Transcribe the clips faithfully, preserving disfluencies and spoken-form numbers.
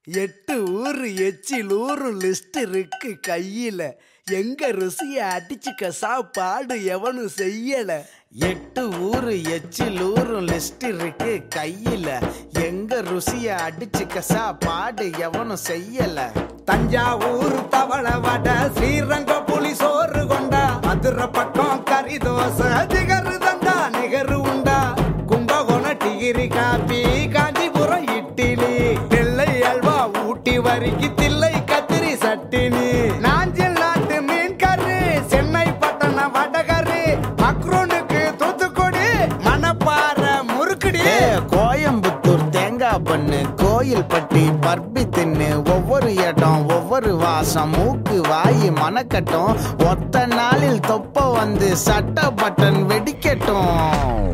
எட்டு ஊரு எச்சில் ஊரும் லிஸ்ட் இருக்கு கையில. எங்க ருசிய அடிச்சுக்க சாப்பாடு எவனும் செய்யல. எட்டு ஊரு எச்சில் ஊரும் லிஸ்ட் இருக்கு கையில. எங்க ருசிய அடிச்சுக்க சாப்பாடு எவனும் செய்யல. தஞ்சாவூர் தவள வடை, ஸ்ரீரங்க புலி சோறு கொண்டா, மதுரை பக்கம் கறி தோசை, திகரு தந்தா நிகரு உண்டா, கும்பகோணம் டிகிரி காப்பி, காஞ்சிபுரம் இட்லி, நெல்லை அல்வா ஊட்டி வரிக்கு தில்லை கத்திரி சட்டினி, நாஞ்சில் நாட்டு மீன் கறி, சென்னை பட்டணம் வடகறி, மக்ரூனுக்கு தூத்துக்குடி, மணப்பாறை முறுக்குடி, கோயம்புத்தூர் தேங்காய் பண்ணு, கோயில் பட்டி பர்பி தின்னு, ஒவ்வொரு இடம் ஒவ்வொரு வாசம், மூக்கு வாயி மணக்கட்டும், ஒத்த நாளில் தொப்ப வந்து சட்ட பட்டன் வெடிக்கட்டும்.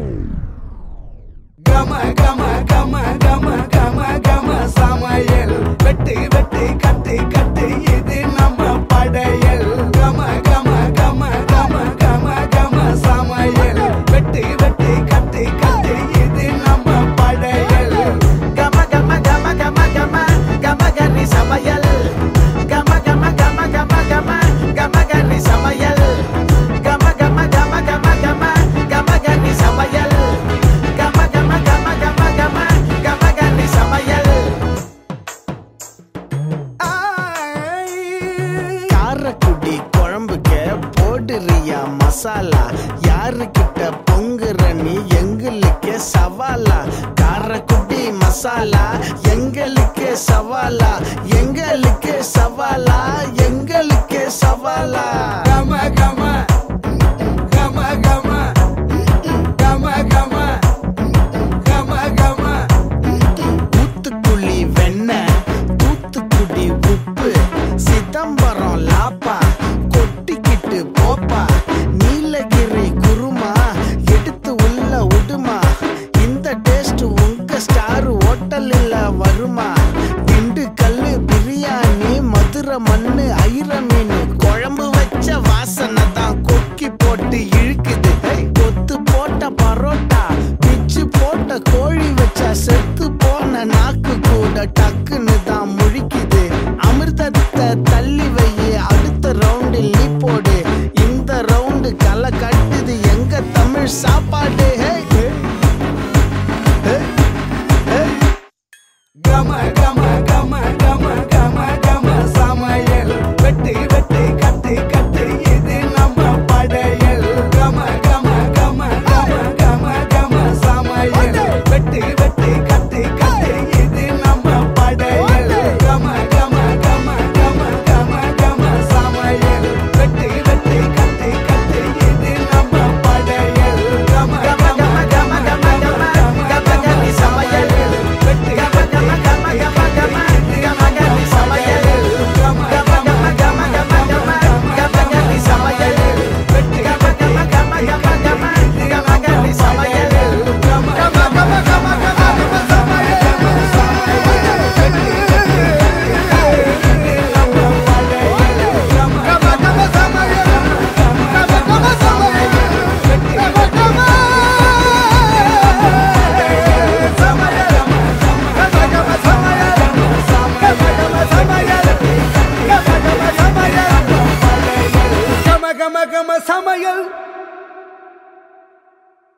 கம கம கம கம கம கம சமையல், வெட்டு வெட்டு கட்டு கட்டு இது நம்ம படையல். கம கம கம கம கம கம சமையல், வெட்டு வெட்டு கட்டு கட்டு இது நம்ம படையல். கம கம கம கம கம கம கரி சமையல், கம கம கம கம கம கம கரி சமையல், கம கம கம கம கம கம கரி சமையல், கம கம கம கம கம கம கரி சமையல். காரக்குடி குழம்புக்க போடுறியா மசாலா, யாருக்கிட்ட பொங்குற நீ எங்களுக்கு சவாலா. காரக்குடி மசாலா எங்களுக்கு சவாலா, எங்களுக்கு சவாலா, எங்களுக்கு சவாலா. கம கம கம கம கம கம கம கம. தூத்துக்குடி வெண்ணெய், தூத்துக்குடி உப்பு, சிதம்பரம் லாப்பா, கொட்டிக்கிட்டு போப்பா, நீலகிரி குருமா, எடுத்து உள்ள உடுமா, இந்த டேஸ்ட் உங்க ஸ்டார் ஹோட்டலில் வருமா. திண்டுக்கல் பிரியாணி, மதுரை மண்ணு ஐர மீன், குழம்பு வச்ச வாசனை தான் கொக்கி போட்டு இழுக்குது. கொத்து போட்ட பரோட்டா, பிச்சு போட்ட கோழி வச்சா செத்து போன நாக்கு கூட டக்குன்னு தான் முழிக்குது. அமிர்தத்தை தள்ளி வை, அடுத்த ரவுண்டில் நீ போடு, இந்த ரவுண்டு களை கட்டுது எங்க தமிழ் சாப்பாடு. கம கம